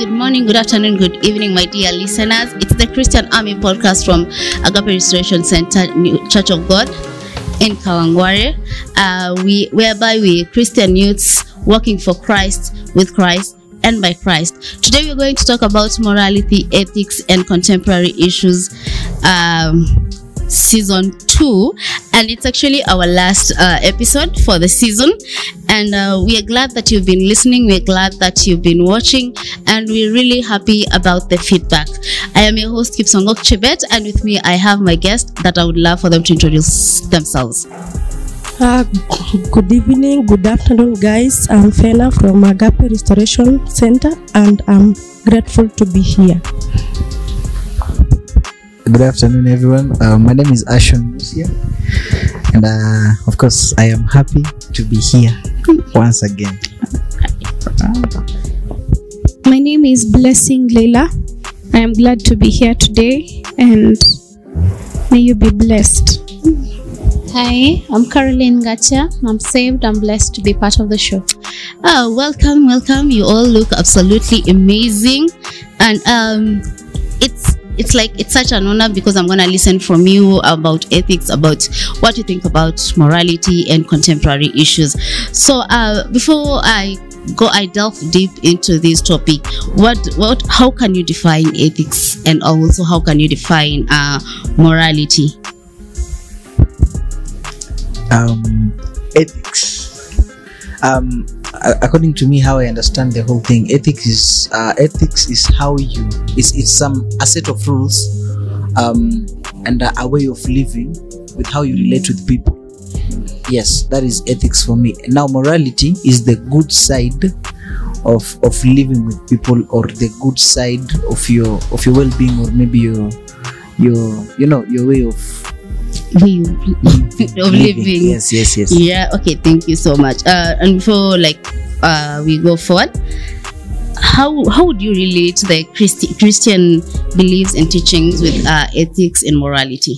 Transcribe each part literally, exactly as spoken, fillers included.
good morning, good afternoon, good evening, my dear listeners. It's the Christian Army podcast from Agape Restoration Center, New Church of God in Kawangware, uh, we, whereby we Christian youths working for Christ, with Christ, and by Christ. Today we're going to talk about morality, ethics, and contemporary issues. Um, season two, and it's actually our last uh, episode for the season, and uh, we are glad that you've been listening. We're glad that you've been watching, and we're really happy about the feedback. I am your host Kipsongok Chebet, and with me I have my guest that I would love for them to introduce themselves. Uh, good evening, good afternoon, guys. I'm Fena from Agape Restoration Center, and I'm grateful to be here. Good afternoon, everyone. Uh, my name is Ashon Musia, and uh, of course, I am happy to be here once again. My name is Blessing Leila. I am glad to be here today, and may you be blessed. Hi, I'm Caroline Gacha. I'm saved. I'm blessed to be part of the show. Oh, welcome, welcome. You all look absolutely amazing, and um, it's. It's like it's such an honor because I'm going to listen from you about ethics, about what you think about morality and contemporary issues. So uh, before I go, I delve deep into this topic. What, what, how can you define ethics, and also how can you define uh, morality? Um, ethics. Um, according to me, how I understand the whole thing, ethics is uh, ethics is how you it's it's some a set of rules, um, and a, a way of living with how you relate with people. Yes, that is ethics for me. Now, morality is the good side of of living with people, or the good side of your of your well-being, or maybe your your you know your way of We of living. Yes, yes, yes. Yeah. Okay. Thank you so much. Uh, and before like uh, we go forward, how how would you relate the Christi- Christian beliefs and teachings with uh, ethics and morality?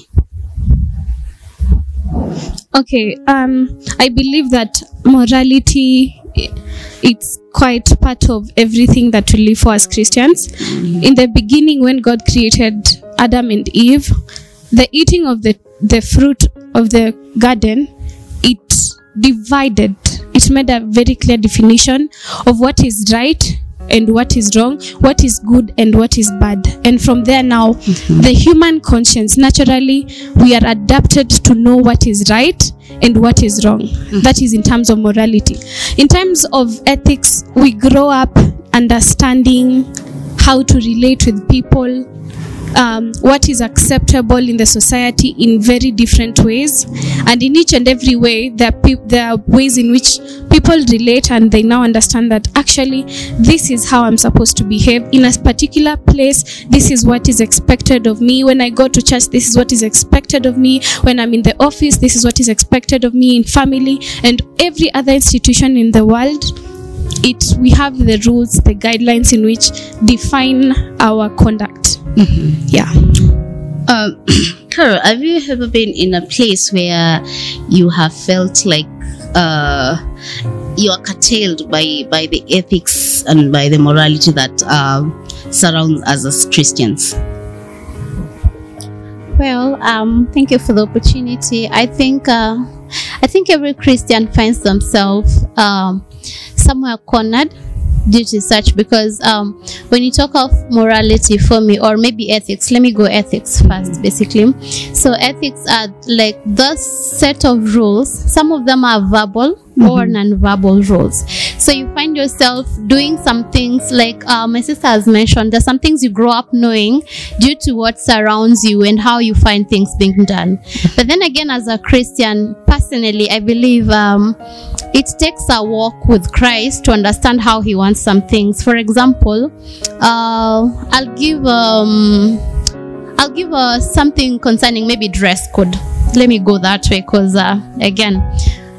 Okay, um, I believe that morality, it's quite part of everything that we live for as Christians. Mm-hmm. In the beginning, when God created Adam and Eve, the eating of the the fruit of the garden, it divided. It made a very clear definition of what is right and what is wrong, what is good and what is bad. And from there now, mm-hmm. the human conscience, naturally, we are adapted to know what is right and what is wrong. Mm-hmm. That is in terms of morality. In terms of ethics, we grow up understanding how to relate with people, Um, what is acceptable in the society in very different ways, and in each and every way there are, pe- there are ways in which people relate, and they now understand that actually this is how I'm supposed to behave in a particular place. This is what is expected of me when I go to church. This is what is expected of me when I'm in the office. This is what is expected of me in family and every other institution in the world. It we have the rules, the guidelines in which define our conduct. Mm-hmm. Yeah. Um, Carol, have you ever been in a place where you have felt like uh, you are curtailed by, by the ethics and by the morality that uh, surrounds us as Christians? Well, um, thank you for the opportunity. I think uh, I think every Christian finds themselves um, somewhere cornered due to such, because um, when you talk of morality for me, or maybe ethics, let me go ethics first basically. So ethics are like those set of rules. Some of them are verbal, mm-hmm. or non-verbal rules. So you find yourself doing some things like uh, my sister has mentioned, there's some things you grow up knowing due to what surrounds you and how you find things being done. But then again, as a Christian, personally, I believe um, it takes a walk with Christ to understand how he wants some things. For example, uh, I'll give um, I'll give uh, something concerning maybe dress code. Let me go that way, because uh, again,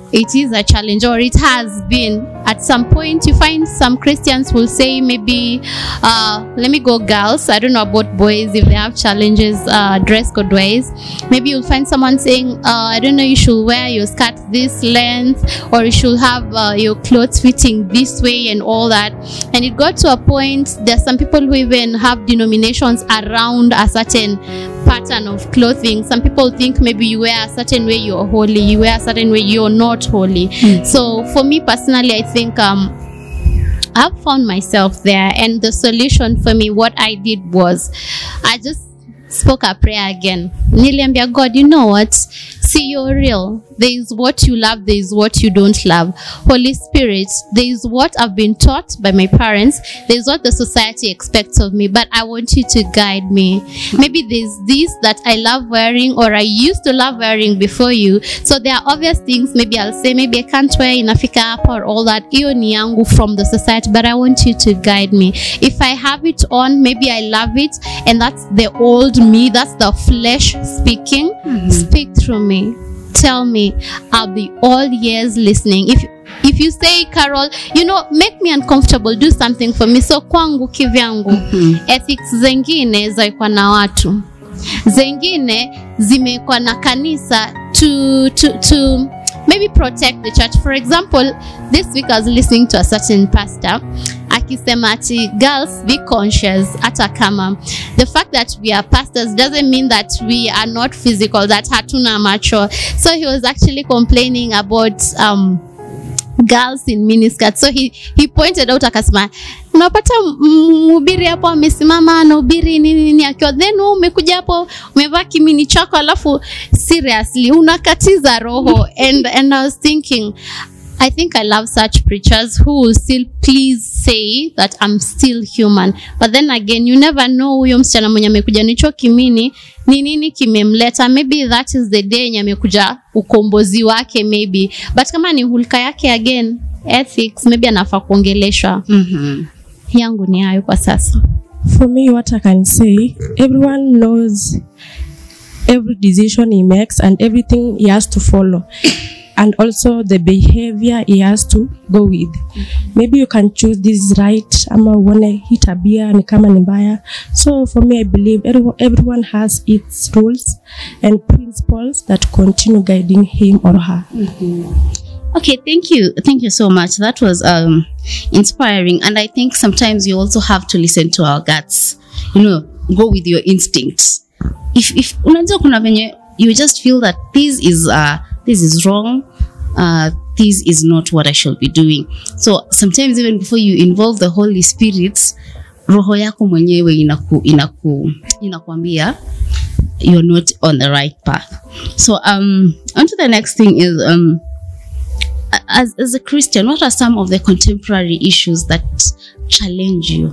it is a challenge, or it has been at some point. You find some Christians will say maybe uh, let me go girls, I don't know about boys if they have challenges uh, dress code wise. Maybe you'll find someone saying uh, I don't know, you should wear your skirt this length, or you should have uh, your clothes fitting this way and all that. And it got to a point, there's some people who even have denominations around a certain pattern of clothing. Some people think maybe you wear a certain way you're holy, you wear a certain way you're not holy. Mm. So for me personally, I think um I've found myself there, and the solution for me, what I did was I just spoke a prayer again. Niliambia God, you know what? See, you're real. There is what you love, there is what you don't love. Holy Spirit, there is what I've been taught by my parents, there is what the society expects of me, but I want you to guide me. Maybe there's this that I love wearing, or I used to love wearing before you. So there are obvious things, maybe I'll say, maybe I can't wear inafika up or all that. Iyo ni yangu from the society, but I want you to guide me. If I have it on, maybe I love it, and that's the old me, that's the flesh speaking. Mm-hmm. Speak through me. Tell me. I'll be all ears listening. If if you say, Carol, you know, make me uncomfortable, do something for me. So kwangu kivyangu, mm-hmm. ethics zengine zaikwa na watu, zengine zimekwa na kanisa to to to maybe protect the church. For example, this week I was listening to a certain pastor akisema ati girls, be conscious. Hata kama the fact that we are pastors doesn't mean that we are not physical, that hatuna macho. So he was actually complaining about um girls in miniskirts. So he he pointed out akasema, unapata mhubiri hapo amesimama anahubiri nini nini, akiwa then wewe umekuja hapo umevaa kimini chako, alafu seriously unakatiza roho. and and I was thinking, I think I love such preachers who will still please say that I'm still human. But then again, you never know huyo msichana mwenye amekuja nicho kimini ni nini kimemleta. Maybe that is the day yenye amekuja ukombozi wake maybe. But kama ni hulka yake, again, ethics, maybe anafaa kuongeleshwa. Mhm. Yangu ni hayo kwa sasa. For me, what I can say, everyone knows every decision he makes and everything he has to follow. And also the behavior he has to go with. Maybe you can choose this right, ama uone hii tabia ni kama ni mbaya. So for me, I believe everyone, everyone has its rules and principles that continue guiding him or her. Mm-hmm. Okay, thank you. Thank you so much. That was um, inspiring. And I think sometimes you also have to listen to our guts. You know, go with your instincts. If, if unajua kuna venye, you just feel that this is uh, this is wrong, uh, this is not what I should be doing. So sometimes even before you involve the Holy Spirit, roho yako mwenyewe inaku inaku inakwambia you're not on the right path. So um, on to the next thing is um, as as a Christian, what are some of the contemporary issues that challenge you?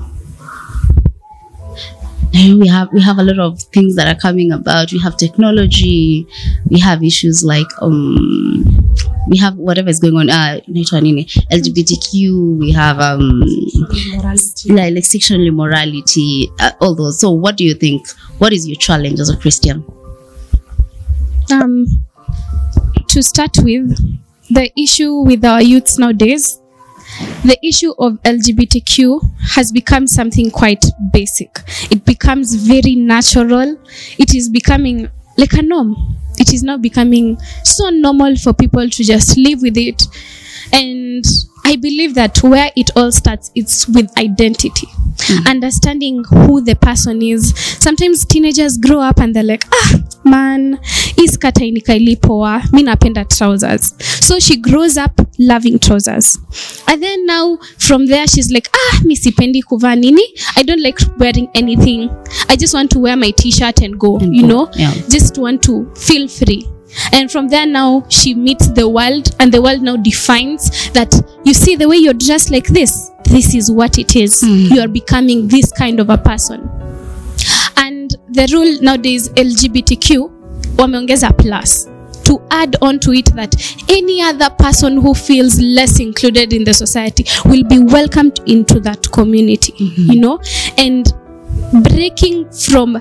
We have we have a lot of things that are coming about. We have technology. We have issues like um, we have whatever is going on. Uh, L G B T Q. We have um, Morality. like, like sexual immorality. Uh, all those. So, what do you think? What is your challenge as a Christian? Um, to start with, the issue with our youths nowadays. The issue of L G B T Q has become something quite basic. It becomes very natural. It is becoming like a norm. It is now becoming so normal for people to just live with it. And I believe that where it all starts, it's with identity. Mm. Understanding who the person is. Sometimes teenagers grow up and they're like, ah, man, is kata inikailipoa, mi napenda trousers. So she grows up loving trousers. And then now, from there, she's like, ah, mi sipendi kuvaa nini. I don't like wearing anything. I just want to wear my t-shirt and go, and you go. know, yeah. Just want to feel free. And from there now, she meets the world, and the world now defines that, you see, the way you're dressed like this, this is what it is. Mm. You are becoming this kind of a person. And the rule nowadays, L G B T Q, wameongeza plus, to add on to it that any other person who feels less included in the society will be welcomed into that community, mm-hmm. you know, and breaking from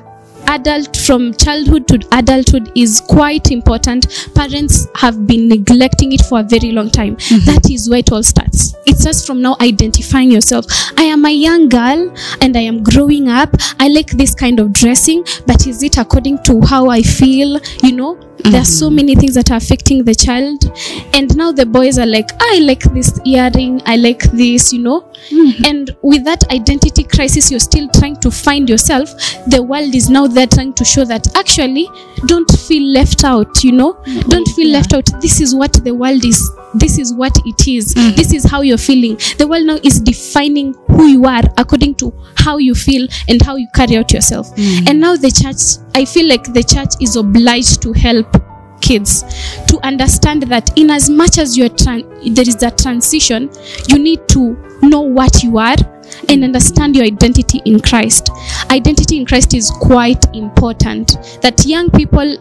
adult, from childhood to adulthood, is quite important. Parents have been neglecting it for a very long time. Mm-hmm. That is where it all starts. It starts from now identifying yourself. I am a young girl and I am growing up. I like this kind of dressing, but is it according to how I feel? You know, mm-hmm. there are so many things that are affecting the child. And now the boys are like, I like this earring, I like this, you know. Mm-hmm. And with that identity crisis, you're still trying to find yourself. The world is now there trying to show that actually, don't feel left out, you know. Mm-hmm. Don't feel yeah. left out. This is what the world is. This is what it is. Mm-hmm. This is how you're feeling. The world now is defining who you are according to how you feel and how you carry out yourself. Mm-hmm. And now the church, I feel like the church is obliged to help kids to understand that in as much as you're tran- there is a transition, you need to know what you are and understand your identity in Christ. Identity in Christ is quite important. That young people,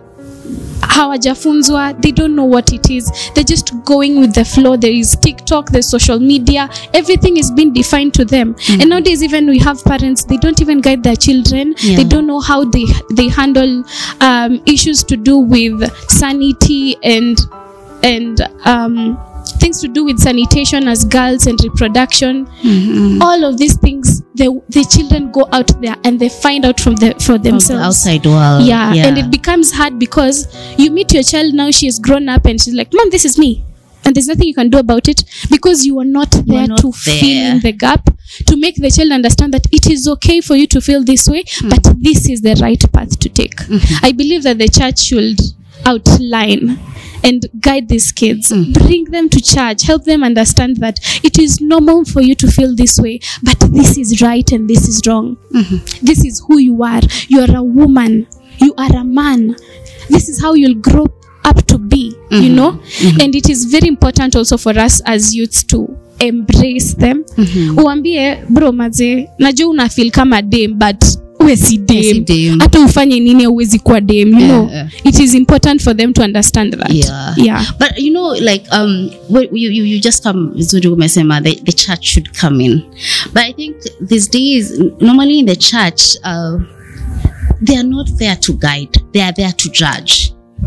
hawajafunzwa, they don't know what it is. They're just going with the flow. There is TikTok, there's social media, everything is being defined to them. Mm-hmm. And nowadays, even we have parents, they don't even guide their children. Yeah. They don't know how they they handle um, issues to do with sanity and and um, things to do with sanitation as girls and reproduction. Mm-hmm. All of these things, the the children go out there and they find out from the for themselves. From the outside world. Yeah. yeah, and it becomes hard because you meet your child now, she is grown up and she's like, Mom, this is me. And there's nothing you can do about it because you are not there not to there. fill in the gap, to make the child understand that it is okay for you to feel this way, mm-hmm. but this is the right path to take. Mm-hmm. I believe that the church should outline and guide these kids, mm. bring them to church, help them understand that it is normal for you to feel this way, but this is right and this is wrong. Mm-hmm. This is who you are. You are a woman. You are a man. This is how you'll grow up to be, mm-hmm. you know? Mm-hmm. And it is very important also for us as youths to embrace them. Mm-hmm. Uambie, bro, maze, najua una feel kama dem, but uwe si dem. Hata ufanye nini uwezi kuwa dem, you yeah. know. It is important for them to understand that. Yeah. Yeah. But you know, like um you you, you just come Zuri umesema the, the church should come in. But I think these days normally in the church uh, they are not there to guide. They are there to judge.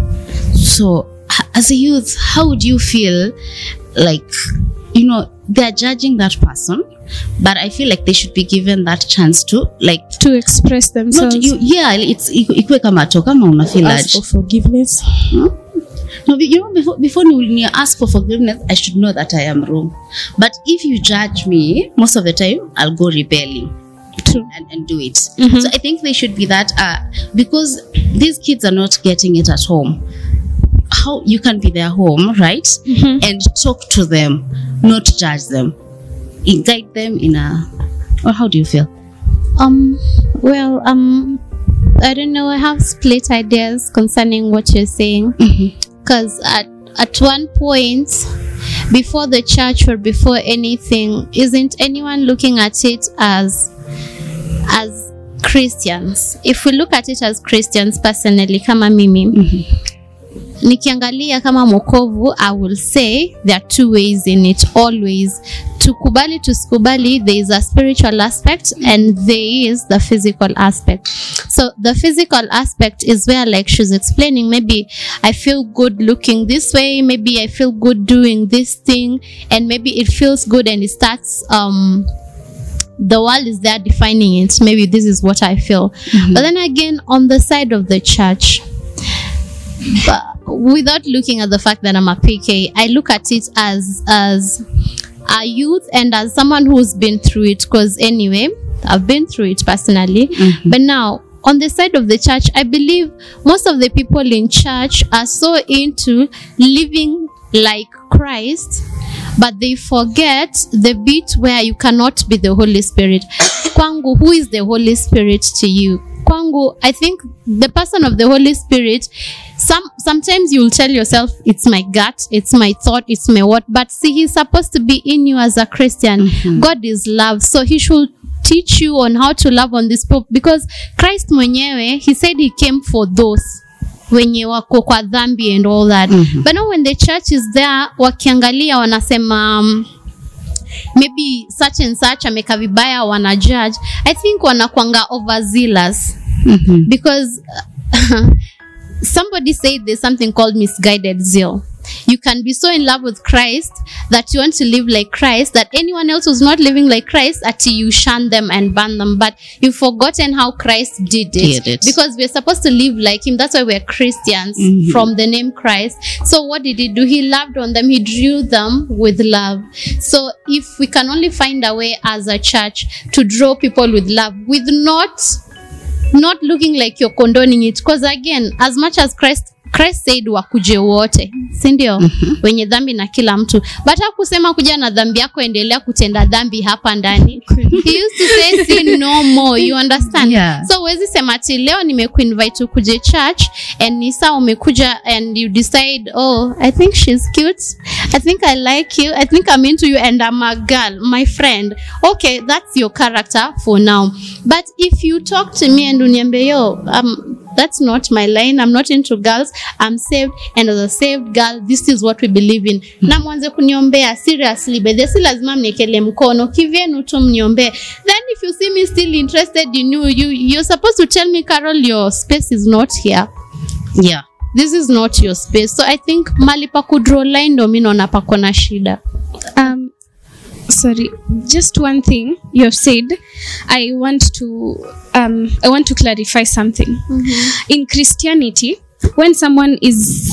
So as a youth, how would you feel like, you know, they're judging that person, but I feel like they should be given that chance to like to express themselves. Not you, yeah, it's ikwe kama to kama una feel ask for forgiveness. Hmm? No, you know, before before you ask for forgiveness, I should know that I am wrong. But if you judge me, most of the time I'll go rebelling. True. And, and do it. Mm-hmm. So I think they should be that uh, because these kids are not getting it at home. How you can be their home, right? Mm-hmm. And talk to them, not judge them, and guide them in a. Or how do you feel? Um. Well. Um. I don't know. I have split ideas concerning what you're saying. Because mm-hmm. at at one point, before the church or before anything, isn't anyone looking at it as as Christians? If we look at it as Christians, personally, kama mimi. Mm-hmm. Nikiangalia kama mokovu, I will say there are two ways in it, always. Tukubali, tusikubali, there is a spiritual aspect and there is the physical aspect. So the physical aspect is where, like she's explaining, maybe I feel good looking this way, maybe I feel good doing this thing, and maybe it feels good and it starts, um, the world is there defining it. Maybe this is what I feel. Mm-hmm. But then again, on the side of the church, but without looking at the fact that I'm a P K, I look at it as as a youth and as someone who's been through it, because anyway, I've been through it personally. Mm-hmm. But now, on the side of the church, I believe most of the people in church are so into living like Christ, but they forget the bit where you cannot be the Holy Spirit. Kwangu, who is the Holy Spirit to you? Kwangu, I think the person of the Holy Spirit, some sometimes you'll tell yourself, it's my gut, it's my thought, it's my what, but see, he's supposed to be in you as a Christian. Mm-hmm. God is love, so he should teach you on how to love on this people, because Christ mwenyewe, he said he came for those wenye wako kwa dhambi and all that. Mm-hmm. But now when the church is there, wakiangalia wanasema um, maybe such and such ameka vibaya, wana judge, I think wanakuanga overzealous. Mhm. because somebody said there's something called misguided zeal. You can be so in love with Christ that you want to live like Christ, that anyone else who's not living like Christ, until you shun them and ban them. But you've forgotten how Christ did it. Did it. Because we're supposed to live like him. That's why we're Christians, Mhm. from the name Christ. So what did he do? He loved on them. He drew them with love. So if we can only find a way as a church to draw people with love, with not not looking like you're condoning it, because again, as much as Christ Christ said wakuje wote, si ndio? Mhm. Wenye dhambi na kila mtu, but hakusema kuja na dhambi yako endelea kutenda dhambi hapa ndani. He used to say sin no more, you understand? Yeah. So wezi sema ati leo nimekuinvite ukuje church and nisa umekuja and you decide, oh, I think she's cute, I think I like you, I think I'm into you and I'm a girl, my friend. Okay, that's your character for now. But if you talk to me and uniambe, yo, um, that's not my line, I'm not into girls, I'm saved, and as a saved girl, this is what we believe in. Mm. Na mwanze kuniombea seriously, but si lazima mniekele mkono, kivyenu tu mniombe. Then if you see me still interested in you, you you're supposed to tell me, Carol, your space is not here. Yeah. This is not your space. So I think mali pa kudraw line ndo mimi naona pako na shida. Um, sorry, just one thing you've said. I want to um, I want to clarify something. Mm-hmm. In Christianity, when someone is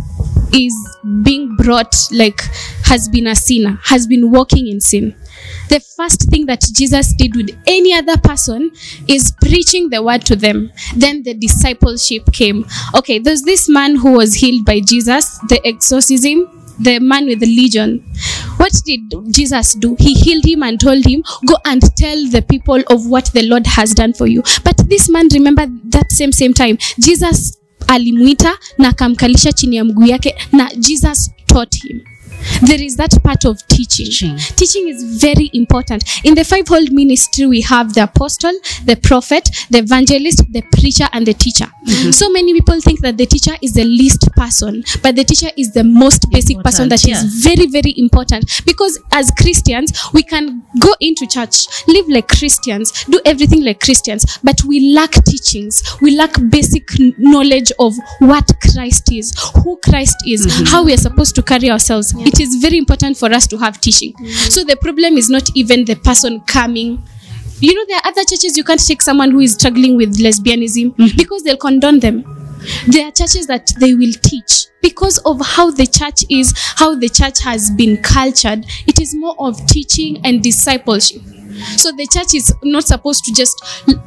is being brought, like has been a sinner, has been walking in sin, the first thing that Jesus did with any other person is preaching the word to them. Then the discipleship came. Okay, there's this man who was healed by Jesus, the exorcism, the man with the legion. What did Jesus do? He healed him and told him, go and tell the people of what the Lord has done for you. But this man, remember that same same time, Jesus alimuita na kamkalisha chini ya mguu yake, na Jesus taught him. There is that part of teaching. Teaching. Teaching is very important. In the fivefold ministry, we have the apostle, the prophet, the evangelist, the preacher, and the teacher. Mm-hmm. So many people think that the teacher is the least person, but the teacher is the most basic Important, person that yeah. is very, very important. Because as Christians, we can go into church, live like Christians, do everything like Christians, but we lack teachings. We lack basic knowledge of what Christ is, who Christ is, mm-hmm. how we are supposed to carry ourselves. Yeah. It is very important for us to have teaching. Mm-hmm. So the problem is not even the person coming. You know, there are other churches you can't take someone who is struggling with lesbianism, mm-hmm. because they'll condone them. There are churches that they will teach because of how the church is, how the church has been cultured. It is more of teaching and discipleship. So the church is not supposed to just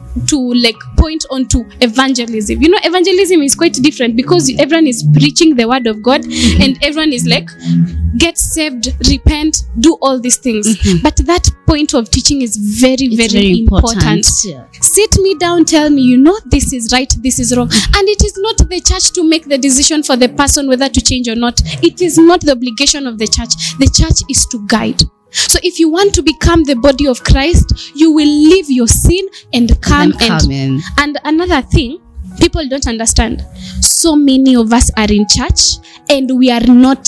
to like point on to evangelism. You know, evangelism is quite different because everyone is preaching the word of God, mm-hmm. and everyone is like, get saved, repent, do all these things. Mm-hmm. But that point of teaching is very, very, very important. important. Yeah. Sit me down, tell me, you know, this is right, this is wrong. And it is not the church to make the decision for the person whether to change or not. It is not the obligation of the church. The church is to guide. So if you want to become the body of Christ, you will leave your sin and come, and, come and in. And another thing people don't understand, so many of us are in church and we are not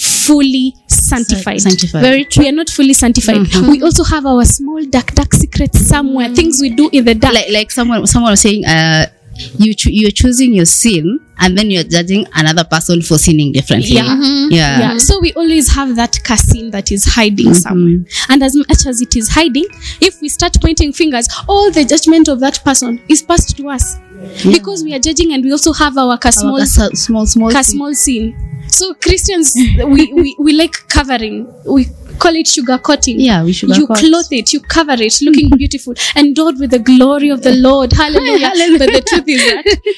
fully sanctified. Sanctified. Very true. We are not fully sanctified. Mm-hmm. We also have our small dark dark secrets somewhere, mm-hmm. things we do in the dark. Like like someone someone was saying, uh you cho- you're choosing your sin and then you're judging another person for sinning differently. Yeah. Mm-hmm. Yeah. Yeah. So we always have that cassin that is hiding Mm-hmm. somewhere. And as much as it is hiding, if we start pointing fingers, all the judgment of that person is passed to us. Yeah. Because we are judging and we also have our ka small, Our ka- small, small, ka sin. small sin. So Christians, we, we, we like covering. We call it sugar coating. Yeah, we sugar You coat. clothe it, you cover it, looking beautiful, endowed with the glory of the Lord. Hallelujah. Hallelujah. But the truth is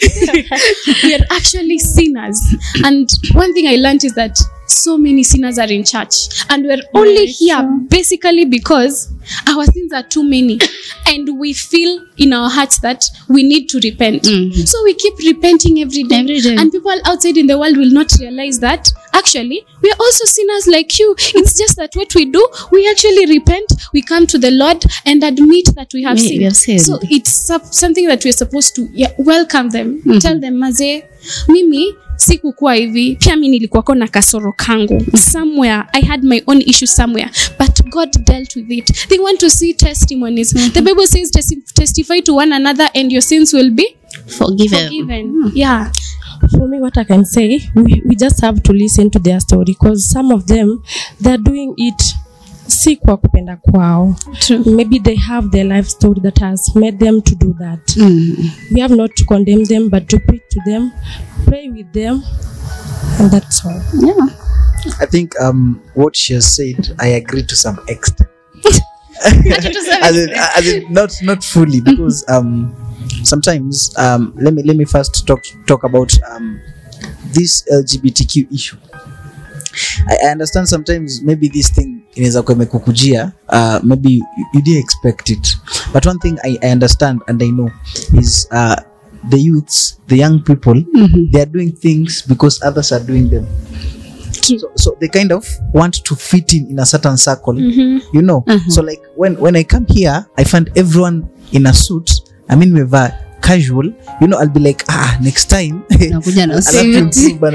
that we are actually sinners. And one thing I learned is that so many sinners are in church, and we're only here basically because our sins are too many, and we feel in our hearts that we need to repent. Mm-hmm. So we keep repenting every day. Every day. And people outside in the world will not realize that actually we are also sinners like you. It's just that what we do, we actually repent, we come to the Lord and admit that we have We- sinned. we have sinned. So it's sup- something that we're supposed to yeah, welcome them. Mm-hmm. Tell them, maze, mimi sikukuwa hivi, pia mimi nilikuwa na kasoro kangu. Somewhere I had my own issue somewhere, but God dealt with it. They want to see testimonies. Mm-hmm. The Bible says testi- testify to one another and your sins will be Forgiven. forgiven. Yeah. For me, what I can say, we, we just have to listen to their story, because some of them, they're doing it si kwa kupenda kwao. True. Maybe they have their life story that has made them to do that. Mm. We have not to condemn them, but to preach to them, pray with them, and that's all. Yeah. I think um, what she has said, I agree to some extent. to as in, as in, not not fully, because um, sometimes um, let me let me first talk talk about um, this L G B T Q issue. I, I understand sometimes maybe this thing inaweza kuwa imekukujia, uh, maybe you, you didn't expect it, but one thing I, I understand and I know is uh, the youths, the young people, mm-hmm. they are doing things because others are doing them. So, so they kind of want to fit in in a certain circle, mm-hmm. you know. Mm-hmm. So like when when I come here, I find everyone in a suit. I mean, we've a casual. You know, I'll be like, ah, next time. Nakuja na suit.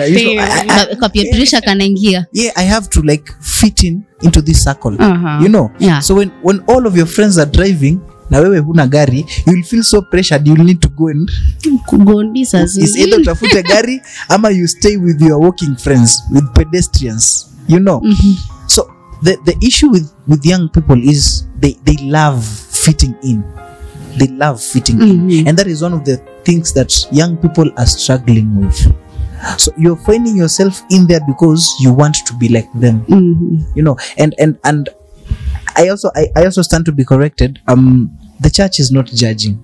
Yeah, I have to like fit in into this circle. Uh-huh. You know. Yeah. So when when all of your friends are driving, na wewe huna gari, you'll feel so pressured. You'll need to go and go on business. Is either utafute gari ama you stay with your walking friends, with pedestrians. You know. Mm-hmm. So the the issue with with young people is they they love fitting in. They love fitting mm-hmm. in, and that is one of the things that young people are struggling with. So you're finding yourself in there because you want to be like them, mm-hmm. you know. And and and I also I, I also stand to be corrected. Um, the church is not judging.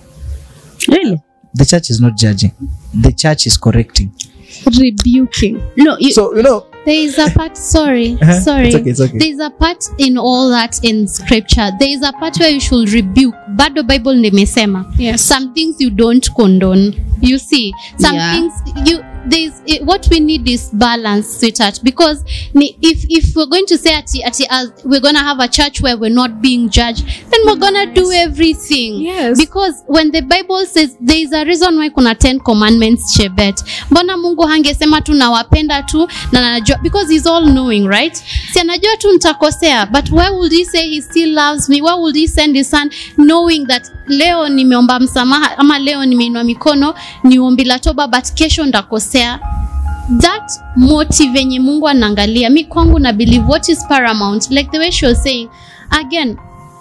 Really, the church is not judging. The church is correcting, rebuking. No, you, so you know. There is a part, sorry, Uh-huh. sorry. It's okay, it's okay. There is a part in all that in scripture. There is a part where you should rebuke. Bado Bible nimesema. Yes. Some things you don't condone. You see, some Yeah. things you there's it, what we need is balance, sweetheart. Because ni, if if we're going to say ati ati as we're gonna have a church where we're not being judged, then we're gonna do everything. Yes. Because when the Bible says there is a reason why kuna ten commandments, Chebet. Mbona Mungu hangesema tu nawapenda tu na najua, because he's all knowing, right? Si anajua tu nitakosea, but why would he say he still loves me? Why would he send his son knowing that leo nimeomba msamaha ama leo nimeinua mikono ni ombi la toba, but kesho ndakosea? That motive yenye Mungu anaangalia, mi kwangu na believe what is paramount, like the way she was saying again,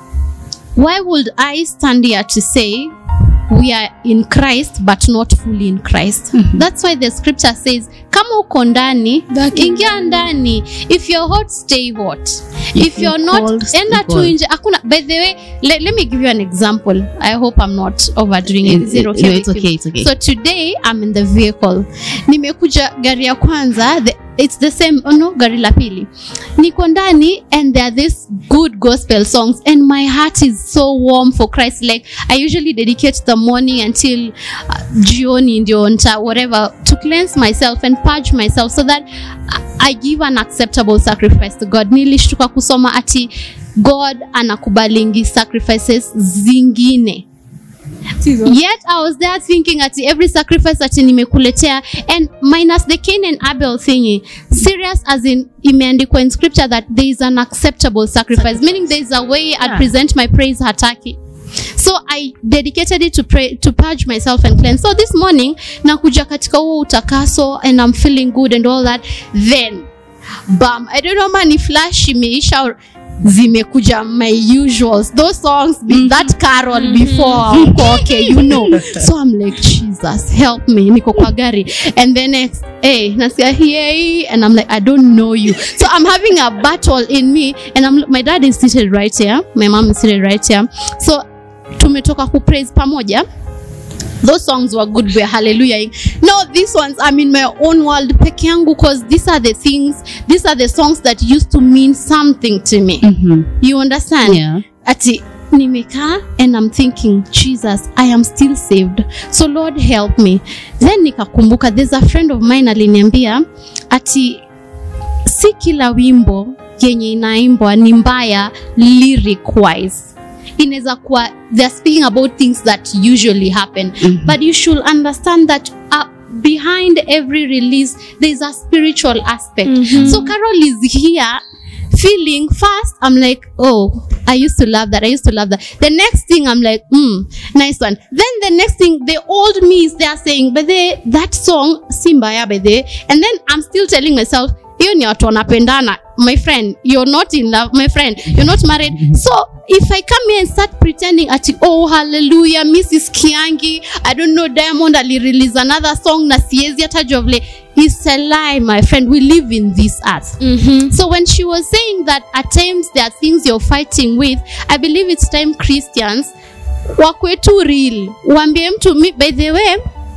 why would I stand here to say we are in Christ but not fully in Christ? Mm-hmm. That's why the scripture says kama uko ndani ingia ndani. If you're hot, stay hot. If, if you're, you're not cold, enda tu nje. Hakuna. By the way, let, let me give you an example. I hope I'm not overdoing it. Is it okay? No, it's okay, it's okay. So today I'm in the vehicle. Nimekuja gari ya kwanza, the, it's the same, oh no, gari la pili. Niko ndani and there are these good gospel songs and my heart is so warm for Christ. Like I usually dedicate the morning until uh, jioni ndio nta whatever to cleanse myself and purge myself so that I give an acceptable sacrifice to God. Nilishtuka kusoma ati God anakubalingi sacrifices zingine. Yet I was there thinking at every sacrifice that nimekuletea, and minus the Cain and Abel thingy, serious as in imeandikwa in scripture that there is an acceptable sacrifice, meaning there is a way yeah. I'd present my praise hataki. So I dedicated it to pray, to purge myself and cleanse. So this morning nakuja katika huo utakaso and I'm feeling good and all that. Then bam, I don't know mani flash imeisha or zimekuja my usuals, those songs, mm-hmm. that carol before mm-hmm. okay, you know. So I'm like, Jesus help me, niko kwa gari, and then next hey nasikia hey, and I'm like, I don't know you. So I'm having a battle in me, and I'm my dad is seated right here, my mom is seated right here. So tumetoka ku praise pamoja. Those songs were good, we're hallelujah. No, these ones I'm in my own world peke yangu, because these are the things, these are the songs that used to mean something to me. Mm-hmm. You understand? Yeah. Ati nimeka and I'm thinking, Jesus, I am still saved. So Lord help me. Then nikakumbuka there's a friend of mine aliniambia ati si kila wimbo yenye inaimbwa ni mbaya lyric wise. Inaweza kuwa they're speaking about things that usually happen, mm-hmm. but you should understand that uh, behind every release there's a spiritual aspect. Mm-hmm. So Carol is here feeling. First I'm like, oh, I used to love that, I used to love that. The next thing I'm like, mm, nice one. Then the next thing, the old me is there saying, but they, that song Simbaya by the, and then I'm still telling myself, hiyo ni watu wanapendana. My friend, you're not in love. My friend, you're not married. So if I come here and start pretending at, oh hallelujah, Missus Kiangi, I don't know, Diamond Ali release another song na siezi ata jovle, it's a lie, my friend. We live in this earth. Mm-hmm. So when she was saying that at times there are things you're fighting with, I believe it's time Christians wakwe tu real. Wambie mtu, by the way,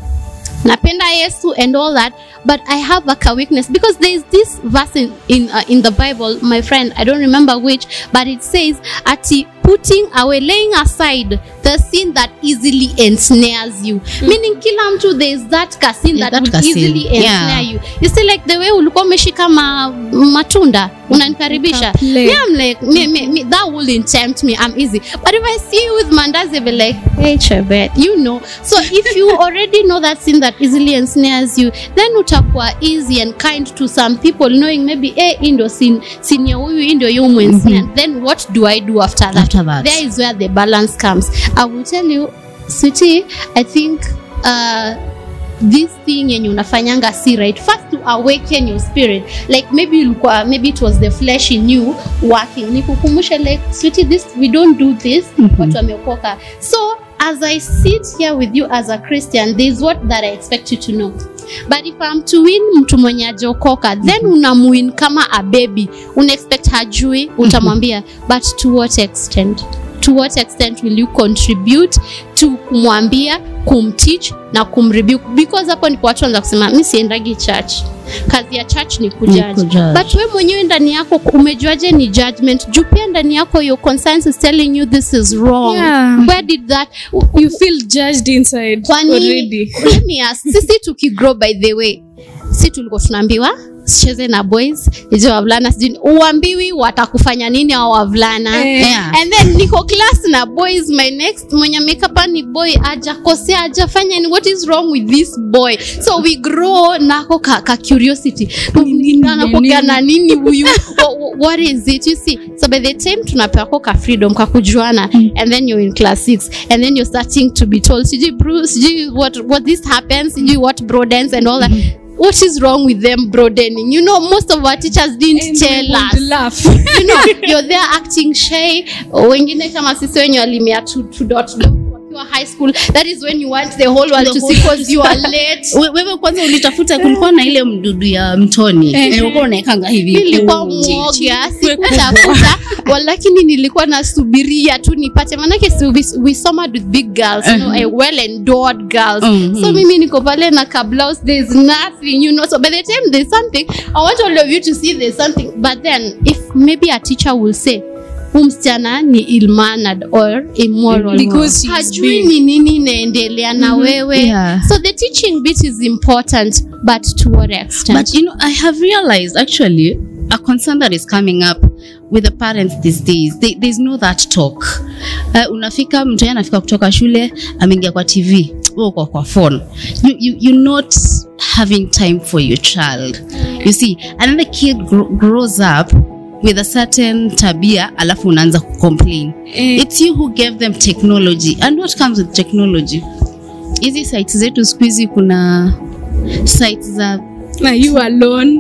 napenda Yesu and all that, but I have like a weakness, because there is this verse in in, uh, in the Bible, my friend, I don't remember which, but it says, ati putting away, laying aside the sin that easily ensnares you. Mm. Meaning kila mtu, there is that sin that, that will kasin. easily ensnare yeah. you. You see, like the way ulikuwa umeshika ma, matunda unanikaribisha. Yeah, I'm like, me, me, me, that wouldn't tempt me, I'm easy. But if I see you with mandazi, be like, hey Chebet, you know. So if you already know that sin that easily ensnares you, then utakuwa easy and kind to some people, knowing maybe, eh, indo sin, sin ya huyu, indo yu mwenzi. And then what do I do after that? After that. There is where the balance comes. I will tell you, sweetie, I think uh, this thing yenye unafanyanga si right. First, to awaken your spirit. Like maybe ilikuwa, maybe it was the flesh in you working. Nikukumbusha, like, sweetie, this, we don't do this. Mm-hmm. Watu wameokoka. So as I sit here with you as a Christian, there is what that I expect you to know. But if I'm to win mtu mwenye hajaokoka, then unamuwin kama a baby. Una expect hajui, utamwambia. But to what extent? To what extent will you contribute to kumwambia, kumteach na kumrebuke? Because hapo ni kwa watu wanza kusema, mimi siendagi church. Kazi ya church ni kujudge. But wewe mwenyewe ndani yako umejuaje ni judgment? Juu pia ndani yako your conscience is telling you this is wrong. Yeah. Where did that, you feel judged inside Kwani, already? Let me ask, sisi tukigrow, by the way, sisi tulikuwa tunaambiwa sicheze na boys, hizo wavulana sijui uambiwi watakufanya nini hao wavulana. Yeah. And then niko class na boys, my next mwenye makeup ni boy, aja kosea, aja fanya ni, what is wrong with this boy? So we grow nako ka, ka curiosity. Nina kuona nini huyu? What is it? You see, so by the time tunapewa ka freedom ka kujuana, and then you're in class six, and then you're starting to be told, sijui Bruce, sijui what what this happens, sijui what bro dance and all that. What is wrong with them broadening? You know, most of our teachers didn't and tell us. Laugh. You know, you're there acting shy. Wengine kama sisi wenye walimia to to dot dot high school, that is when you want the whole world the to see because you are late. Wewe kwanza ulitafuta, kulikuwa na ile mdudu ya mtoni. Nilikuwa unaekanga hivi. Nilikuwa mwoga, sikutafuta. Walakini nilikuwa nasubiria tu nipate, manake we, we summered with big girls, you know, a well endowed girls. Mm-hmm. So mimi niko pale na ka blouse, there's nothing, you know. So by the time there's something, I want all of you to see there's something. But then if maybe a teacher will say, msichana ni ill-mannered or immoral because hajui ni nini inaendelea na wewe. Yeah. So the teaching bit is important, but to what extent? But you know, I have realized actually a concern that is coming up with the parents these days. They, there's no that talk. Uh, unafika mtu anafika kutoka shule, ameingia kwa T V, au kwa kwa phone. You you you're not having time for your child. You see, and then the kid gr- grows up with a certain tabia, alafu unaanza complain. Eh. It's you who gave them technology. And what comes with technology? Hizi sites zetu squeezy kuna sites za na you alone.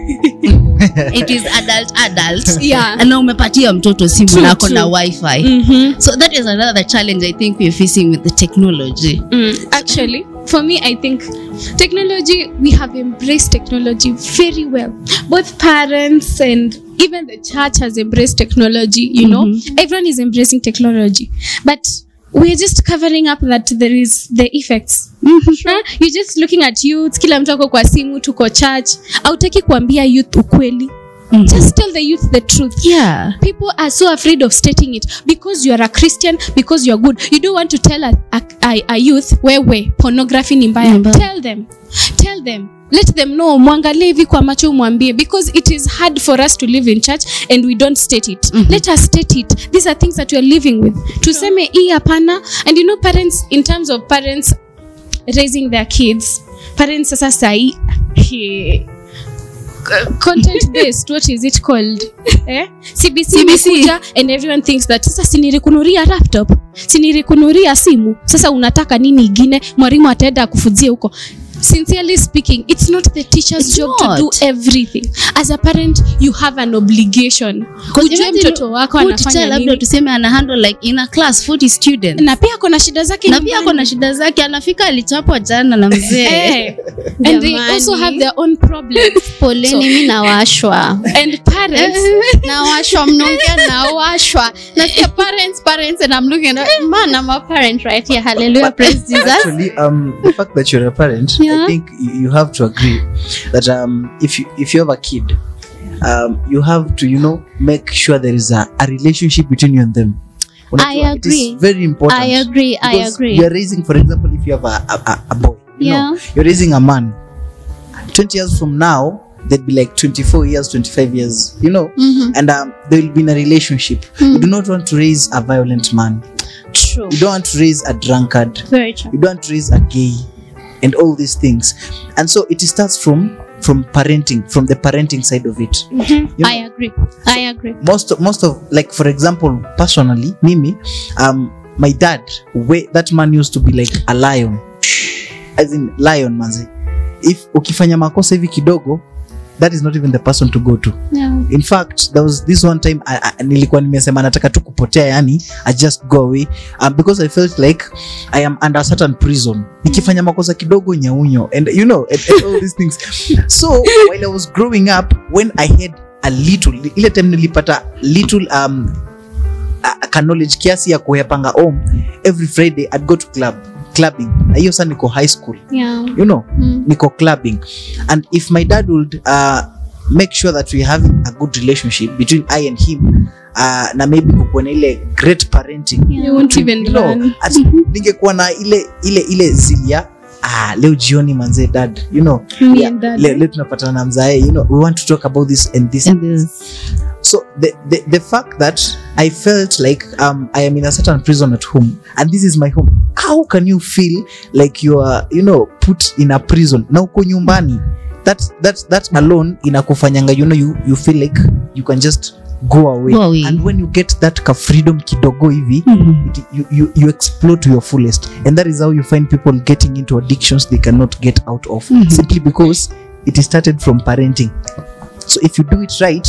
It is adult adult. Yeah. And now umepatia mtoto simu lako na wifi. Mm-hmm. So that is another challenge I think we're facing with the technology. Mm. Actually, for me, I think technology, we have embraced technology very well. Both parents and even the church has embraced technology, you know. Mm-hmm. Everyone is embracing technology. But we're just covering up that there is the effects. Mm-hmm. Huh? You're just looking at youth, kila mtu ako kwa simu, tuko church. Hautaki kuambia youth ukweli. Mm-hmm. Just tell the youth the truth. Yeah. People are so afraid of stating it because you are a Christian, because you are good. You don't want to tell a, a, a youth where we pornography ni mbaya. Mm-hmm. Tell them. Tell them. Let them know. Mwangalie hivi kwa macho umwambie, because it is hard for us to live in church and we don't state it. Mm-hmm. Let us state it. These are things that we are living with. Tuseme hii hapana. And you know, parents, in terms of parents raising their kids, parents sasa sahi, uh, content based, what is it called? Eh? C B C, C B C. Kuja, and everyone thinks that sasa sinirikunuria laptop, sinirikunuria simu, sasa unataka nini ingine, mwalimu ataenda kufuzie huko. Sincerely speaking, it's not the teacher's it's job not. to do everything. As a parent, you have an obligation. Ujue mtoto wako anafanya nini. Labda tuseme ana handle like in a class forty students. Na pia kuna shida zake. Na pia kuna shida zake, anafika alichapwa jana na mzee. Hey. And they also have their own problems. Poleni so, mimi nawashwa. And parents nawashwa mnaongea nawashwa. Na parents parents and I'm looking at man, I'm a parent right here. Hallelujah, praise Jesus. Actually, um the fact that you're a parent, yeah. I think you have to agree that um, if you if you have a kid, um, you have to you know make sure there is a, a relationship between you and them. I agree. It is very important. I agree. I agree. You are raising, for example, if you have a a, a boy, you yeah. know, you're raising a man. Twenty years from now, they'd be like twenty-four years, twenty-five years, you know, mm-hmm. and um, they will be in a relationship. Mm-hmm. You do not want to raise a violent man. True. You don't want to raise a drunkard. Very true. You don't want to raise a gay. And all these things, and so it starts from from parenting, from the parenting side of it. Mm-hmm. You know? I agree. I agree. Most most of like for example, personally, Mimi, um, my dad, way that man used to be like a lion, as in lion manze. If ukifanya makosa hivi kidogo, that is not even the person to go to. No. In fact, there was this one time I, I, nilikuwa nimesema nataka tu kupotea, yani I just go away um, because I felt like I am under a certain prison. Nikifanya makosa kidogo nyaunyo and you know and, and all these things. So while I was growing up, when I had a little ile time nilipata little um a knowledge kiasi ya kuhepanga home, every Friday I'd go to club clubbing. Na hiyo sana niko high school. Yeah. You know, mm. niko clubbing. And if my dad would uh, make sure that we have a good relationship between I and him, uh, na maybe kukuwa na ile great parenting. Yeah. You won't even you know, learn. Ningekuwa na ile ile ile zilia, ah, leo jioni manze dad, you know, Me yeah, and dad. le, le tunapata na mzae, you know, we want to talk about this and this. And this. So the, the the fact that I felt like um I am in a certain prison at home and this is my home. How can you feel like you are, you know, put in a prison na uko nyumbani? That that that alone inakufanyanga, you know, you you feel like you can just go away. Go away. And when you get that ka freedom kidogo hivi, Mm-hmm. it, you, you you explode to your fullest, and that is how you find people getting into addictions they cannot get out of, Mm-hmm. simply because it started from parenting. So if you do it right,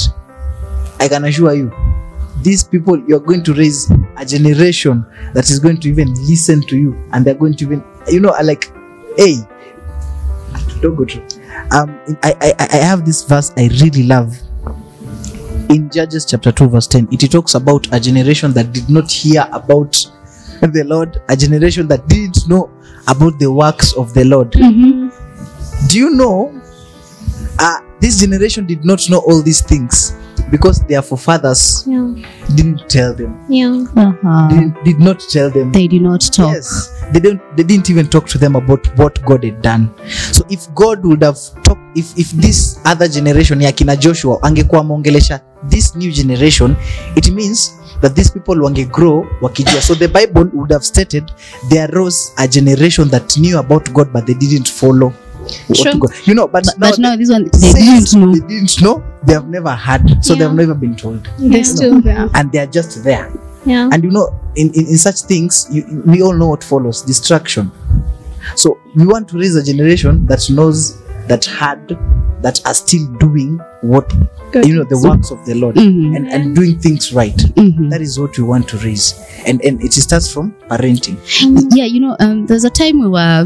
I can assure you, these people, you're going to raise a generation that is going to even listen to you, and they're going to even, you know, like, hey, don't go through. Um, I, I, I have this verse I really love. In Judges chapter two verse ten, it talks about a generation that did not hear about the Lord, a generation that didn't know about the works of the Lord. Mm-hmm. Do you know, uh, this generation did not know all these things because their forefathers Yeah. didn't tell them. Yeah. Uh-huh. Didn't, did not tell them. They did not talk. Yes, they don't. They didn't even talk to them about what God had done. So if God would have talked, if if this other generation ya kina Joshua angekuwa mongelesha this new generation, it means that these people wange grow wakijua. So the Bible would have stated there rose a generation that knew about God but they didn't follow. Sure. God. You know, but, But, now but now this one, they says didn't know. They didn't know. They have never heard, so Yeah. they have never been told, They're still there. and they are just there. Yeah. And you know, in, in, in such things, you, we all know what follows: distraction. So we want to raise a generation that knows, that had, that are still doing what, Good. you know, the works of the Lord, Mhm. and, and doing things right. Mhm. That is what we want to raise, and and it starts from parenting. Yeah, you know, um, there's a time we were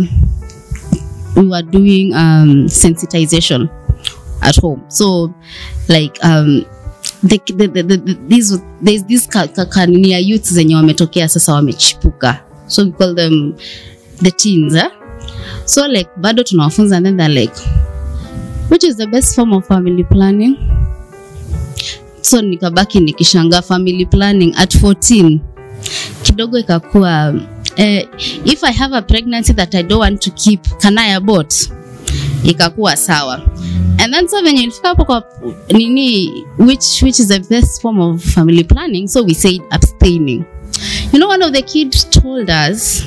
we were doing um, sensitization at home. So, like, um, the, the, the, the, the, these, there's this kanini ya youth zenye wametokea sasa wamechipuka. So we call them the teens. Eh? So like bado tunawafunza, and then they're like, which is the best form of family planning? So nikabaki nikishanga family planning at fourteen. Kidogo ikakuwa uh, if I have a pregnancy that I don't want to keep, can I abort? Ikakuwa sawa. And then so when you fika kwa nini, which which is the best form of family planning? So we said abstaining. You know, one of the kids told us,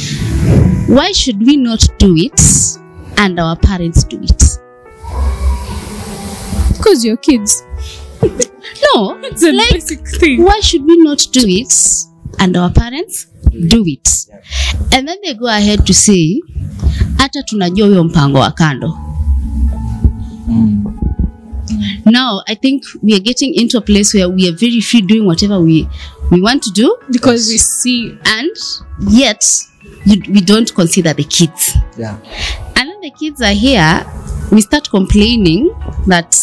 why should we not do it and our parents do it? Because you're kids. No, It's a like, basic thing. why should we not do it and our parents do it? And then they go ahead to say, hata tunajua huyo mpango wa kando. Now, I think we are getting into a place where we are very free doing whatever we, we want to do. Because we see. And yet, you, we don't consider the kids. Yeah. And when the kids are here, we start complaining that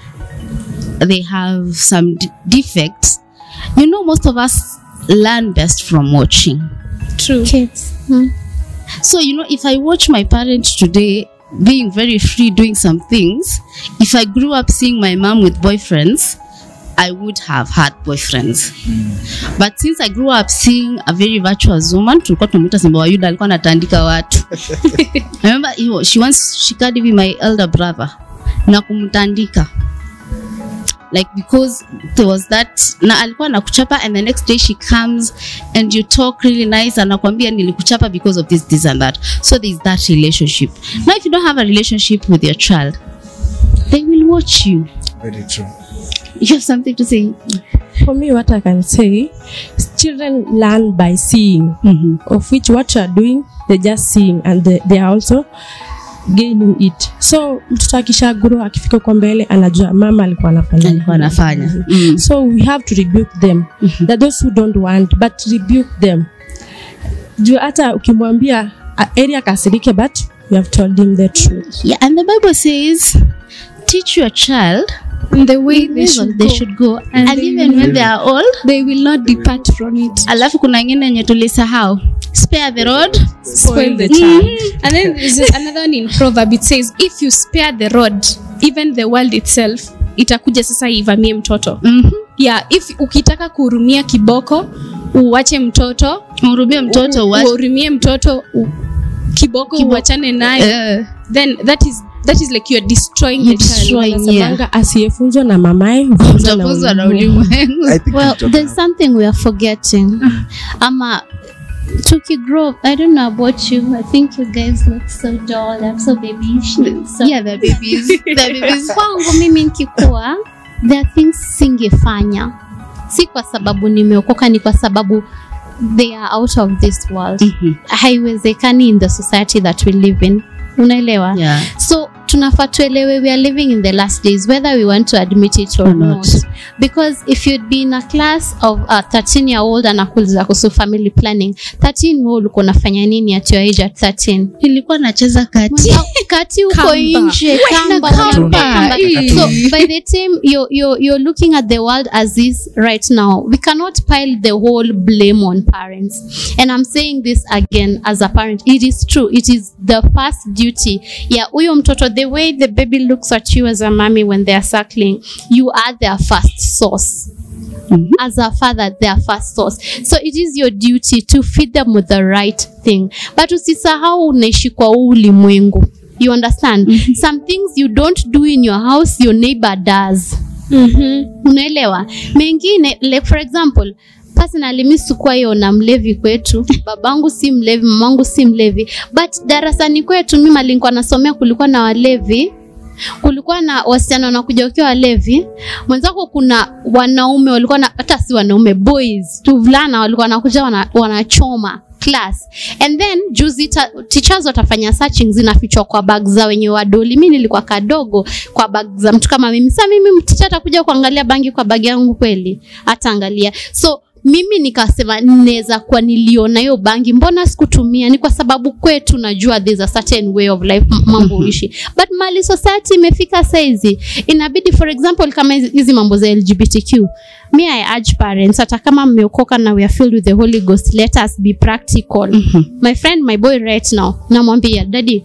they have some d- defects. You know, most of us learn best from watching. True. Kids. Hmm. So, you know, if I watch my parents today being very free doing some things, if I grew up seeing my mom with boyfriends, I would have had boyfriends. Mm. But since I grew up seeing a very virtuous woman, tulikuwa tunamuita Simba wa Yuda, alikuwa anatandika watu. I remember you know, she once she carried with my elder brother na kumtandika. Like, because there was that, na alikuwa nakuchapa, and the next day she comes and you talk really nice and anakuambia nilikuchapa because of this, this and that. So there's that relationship. Now if you don't have a relationship with your child, they will watch you. Very true. You have something to say? For me, what I can say, children learn by seeing, Mm-hmm. of which what you are doing, they're just seeing, and they, they are also gaining it. So mtoto akisha grow akifika kwa mbele anajua mama alikuwa anafanya Alikuwa anafanya. Mm. So we have to rebuke them. Mm-hmm. That those who don't want, but rebuke them. Juu hata ukimwambia area kasirike, but you have told him the truth. Yeah, and the Bible says, teach your child In the way the they way should they go. should go, And and they even when they are old. They will not depart from it. Alafu kuna ingine yenye tulisahau, spare the rod, Spoil the child. And then there's another one in Proverb. It says, if you spare the rod, even the world itself, itakuja sasa ivamie mtoto. Mhm. Yeah, if ukitaka kuhurumia kiboko, uwache mtoto, Urumie mtoto u- wa uhurumie mtoto, u- kiboko Kibo- uachane naye. eh, Then that is that is like you're destroying You're the child. destroying, yeah. Anasemanga asiyefunzwa na mamaye hufunzwa na utafunzwa na ulimwengu. ulimwengu. I think Well, we're talking there's something we are forgetting. Ama Tuki grow. I don't know about you. I think you guys look so doll. I'm so babyish. So Yeah, they're babies. They're babies. kwangu mimi nikikuwa, there are things singefanya. Si kwa sababu nimeokoka, ni kwa sababu they are out of this world. Mhm. Haiwezekani in the society that we live in. Unaelewa? Yeah. So tunafaa tuelewe we are living in the last days, whether we want to admit it or, Or not. not. Because if you'd be in a class of a thirteen year old anakuuliza kuhusu family planning, thirteen year old uko nafanya nini at your age at thirteen? Nilikuwa nacheza kati. Kati uko Kamba. nje, kamba, kamba. kamba. Ee. So by the time you're, you're, you're looking at the world as is right now, we cannot pile the whole blame on parents. And I'm saying this again as a parent. It is true. It is the first duty. Yeah, uyo mtoto, the way the baby looks at you as a mommy when they are suckling, you are their first source. Mhm. As a father, their first source. So it is your duty to feed them with the right thing. But usisahau unaishi kwa huu ulimwengu. You understand? Mm-hmm. Some things you don't do in your house, your neighbor does. Mm-hmm. Unaelewa? Mengine, like for example, personally mimi sikuwa yona mlevi kwetu. Babangu si mlevi, mamangu si mlevi. But darasani kwetu mimi nilikuwa nasomea, kulikuwa na walevi. Kulikuwa na wasichana wanakuja wakiwa walevi. Mwenzako kuna wanaume walikuwa na, hata si wanaume, boys, tuvulana walikuwa wanakuja wana, wanachoma class. And then juzi ta, teachers watafanya searching, zinafichwa kwa bag za wenye wadoli. Mimi nilikuwa kadogo kwa bag za mtu kama mimi. Sasa mimi teacher atakuja kuangalia bangi kwa bag yangu kweli? Ataangalia. So mimi nikasema naweza kwa niliona hiyo bangi, mbona sikutumia? Ni kwa sababu kwetu najua there's a certain way of life mambo uishi. But mali society imefika saizi, inabidi for example kama hizi mambo za L G B T Q, me I urge parents, hata kama mmeokoka na we are filled with the Holy Ghost, let us be practical. Mm-hmm. My friend, my boy right now, namwambia daddy,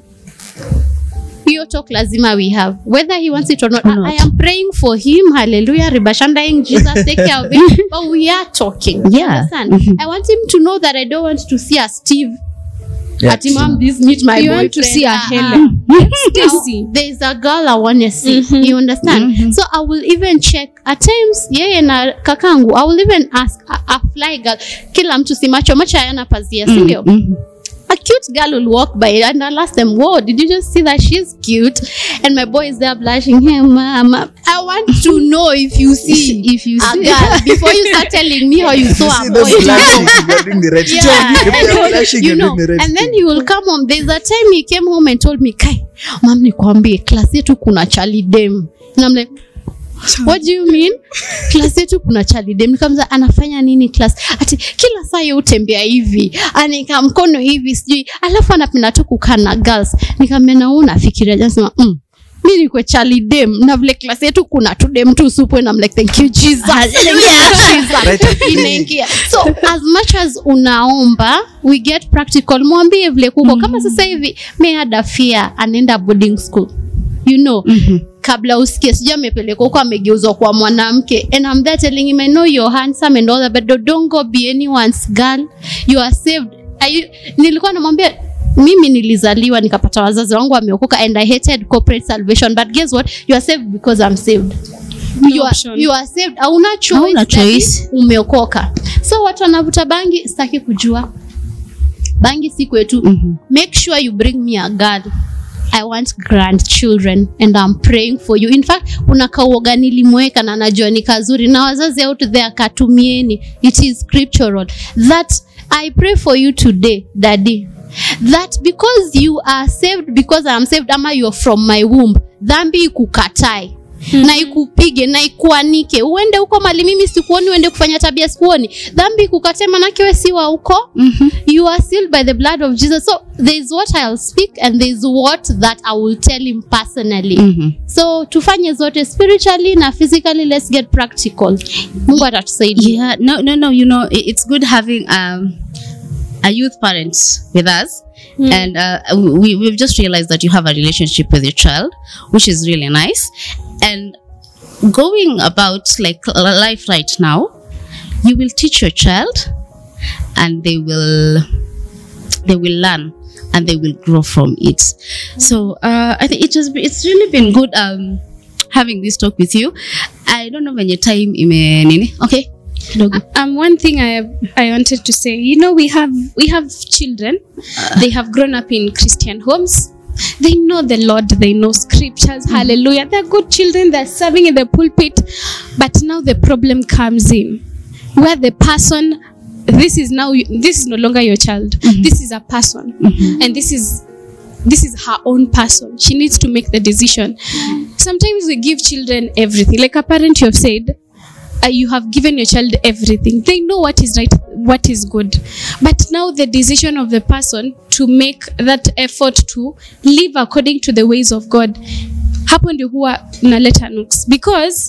hiyo talk lazima we have, whether he wants it or not. Or I, not. I am praying for him, hallelujah, ribashandaing Jesus, take care of him. But we are talking. You Yeah. understand? Mhm. I want him to know that I don't want to see a Steve Yeah, at mom this meet my You boyfriend. want to see a Uh-uh. Helen. Stacy. Now, there is a girl I want to see. Mhm. You understand? Mhm. So I will even check at times. Yeah, na kakangu, I will even ask a, a fly girl. Kila mtu si macho macho hayana pazia, si ndio? Mhm. a cute girl will walk by and I'll ask them, whoa, did you just see that she's cute? And my boy is there blushing, hey mama, I want to know if you see If you a see- girl before you start telling me how you saw See a those boy. flashing, you're doing the right Yeah, thing. If and they're you- flashing, you you're know, doing the right and then thing. you will come home. There's a time he came home and told me, Kai, mam nikwambie class yetu kuna Charlie Dem. And I'm like, what do you mean? Class yetu kuna Charlie Dem. Nikamza anafanya nini class? Ati kila saa yeye utembea hivi, anika mkono hivi sijui, alafu anapenda tu kukaa na girls. Nikamwambia na unafikiria jasema, mm. Mimi niko Charlie Dem na vile class yetu kuna tu dem tu supu and I'm like thank you Jesus. Right. Inaingia. So as much as unaomba we get practical. Mwambie vile kuko kama sasa hivi me had a fear anaenda boarding school. You know, Mhm. kabla usikie sijui amepelekwa huko amegeuzwa kwa mwanamke and I'm there telling him I know you're handsome and all that but don't go be anyone's girl. You are saved. Are you, nilikuwa namwambia mimi nilizaliwa nikapata wazazi wangu wameokoka and I hated corporate salvation but guess what, you are saved because I'm saved. You are, option. you are saved. Hauna choice. Hauna choice. Daddy, umeokoka. So watu wanavuta bangi sitaki kujua. Bangi si kwetu. Mhm. Make sure you bring me a girl. I want grandchildren and I'm praying for you. In fact, unakauoga nilimweka na najua ni kazuri na wazazi out there katumieni. It is scriptural. That I pray for you today, Daddy. That because you are saved, because I am saved, ama you are from my womb, dhambi ikukatae. Mm-hmm. Na ikupige na ikuanike uende huko mali mimi sikuoni uende kufanya tabia sikuoni dhambi kukate manake wewe si wa huko. Mm-hmm. You are sealed by the blood of Jesus. So there is what I'll speak and there is what that I will tell him personally. Mhm. So tufanye zote spiritually na physically. Let's get practical. Mungu atatusaidia. Yeah, no, no, no. You know, i- it's good having um, a youth parent with us. Mm. And uh, we, we've just realized that you have a relationship with your child, which is really nice. And going about like life right now, you will teach your child and they will they will learn and they will grow from it. So uh, I think it has been, it's really been good um, having this talk with you. I don't know when your time ime nini. Okay. Kidogo. Um, one thing I I wanted to say, you know, we have we have children. They have grown up in Christian homes. They know the Lord. They know scriptures. Mm-hmm. Hallelujah. They're good children. They're serving in the pulpit. But now the problem comes in, where the person, this is now this is no longer your child. Mm-hmm. This is a person, mm-hmm. and this is this is her own person. She needs to make the decision. Mm-hmm. Sometimes we give children everything. Like a parent, you have said. Uh, you have given your child everything. They know what is right, what is good. But now the decision of the person to make that effort to live according to the ways of God, hapo ndio huwa naleta nuks. Because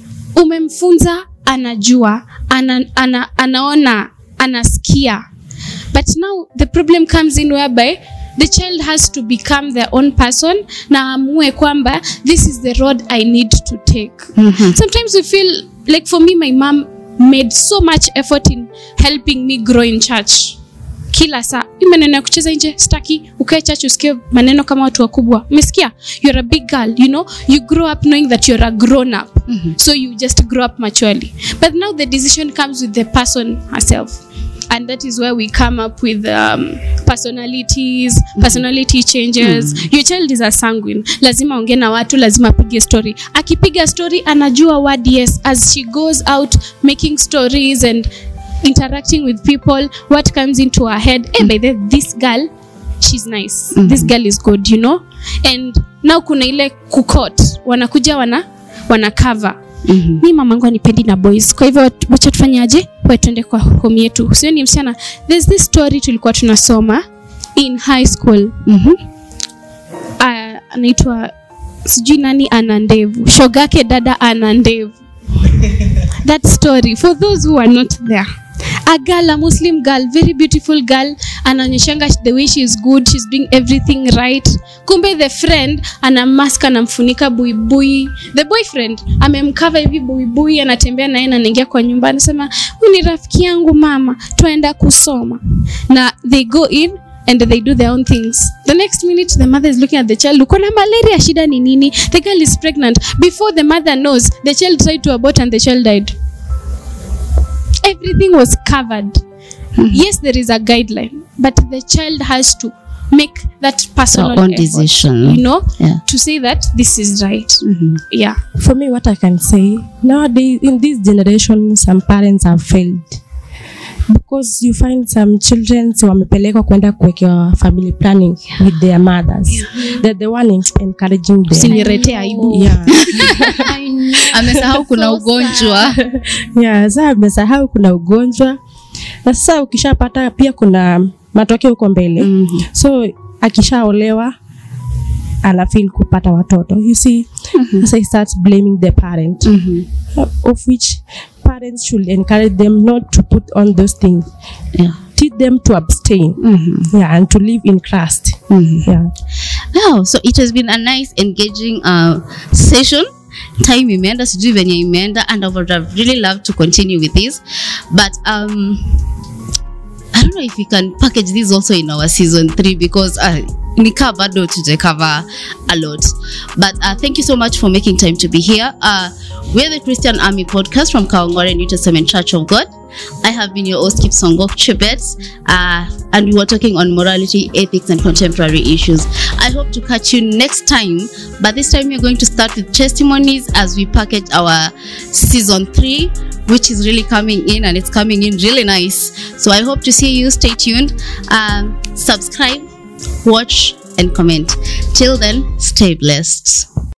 umemfunza, anajua, ana, ana, anaona, anasikia. But now the problem comes in whereby the child has to become their own person na amue kwamba this is the road I need to take. Mm-hmm. Sometimes we feel like, for me, my mom made so much effort in helping me grow in church. Kila saa hii maneno ya kucheza nje staki, ukae church usikie maneno kama watu wakubwa. Umesikia? You're a big girl, you know, you grow up knowing that you're a grown up. Mm-hmm. So you just grow up maturely. But now the decision comes with the person herself. And that is where we come up with um, personalities, personality changes. Mm. Your child is a sanguine. Lazima ongea na watu, lazima apige story. Akipiga story, anajua word yes. As she goes out making stories and interacting with people, what comes into her head, eh, by the this girl, she's nice. Mm-hmm. This girl is good, you know? And now kuna ile kukot. Wanakuja wana, wana cover. Mm-hmm. Mi mamangu anipendi na boys. Kwa hivyo wacha tufanyaje? Wewe twende kwa home yetu. Sio ni msichana. There's this story tulikuwa tunasoma in high school. Mhm. Uh, anaitwa sijui nani ana ndevu. Shogake dada ana ndevu. That story for those who are not there. A girl, a Muslim girl, very beautiful girl, ananyeshanga the way she is good, she's doing everything right. Kumbe the friend ana mask anamfunika buibui. The boyfriend amemcover hivi buibui, anatembea naye na anaingia kwa nyumba anasema, "Huyu ni rafiki yangu mama, tuenda kusoma." Na they go in and they do their own things. The next minute the mother is looking at the child, uko na malaria, shida ni nini? The girl is pregnant. Before the mother knows, the child tried to abort and the child died. Everything was covered. Mm-hmm. Yes, there is a guideline. but the child has to make that personal Our own effort, decision. you know, Yeah. to say that this is right. Mhm. Yeah. For me, what I can say, nowadays, in this generation, some parents have failed. Because you find some children wamepelekwa kwenda kuwekewa family planning with their mothers. They're the one encouraging them. Usiniletee aibu. Yeah. Amesahau kuna ugonjwa. Yeah, sasa amesahau kuna ugonjwa. Na sasa ukishapata pia kuna matokeo huko mbele. Mhm. So akishaolewa ana feel kupata watoto. You see, mm-hmm. So he starts blaming the parent. Mhm. Of which parents should encourage them not to put on those things. Yeah. Teach them to abstain. Mhm. Yeah, and to live in Christ. Mhm. Yeah. Wow, so it has been a nice engaging uh, session. Time imeenda, sijui venye imeenda, and I would have really loved to continue with this, but um I don't know if we can package this also in our season three, because uh, nika bado to cover a lot. But uh, thank you so much for making time to be here. Uh, we're the Christian Army podcast from Kawangware New Testament Church of God. I have been your host, Kipsongok Chebet, uh, and we were talking on morality, ethics, and contemporary issues. I hope to catch you next time, but this time we're going to start with testimonies as we package our season three, which is really coming in, and it's coming in really nice. So I hope to see you. Stay tuned. Um, subscribe, watch, and comment. Till then, stay blessed.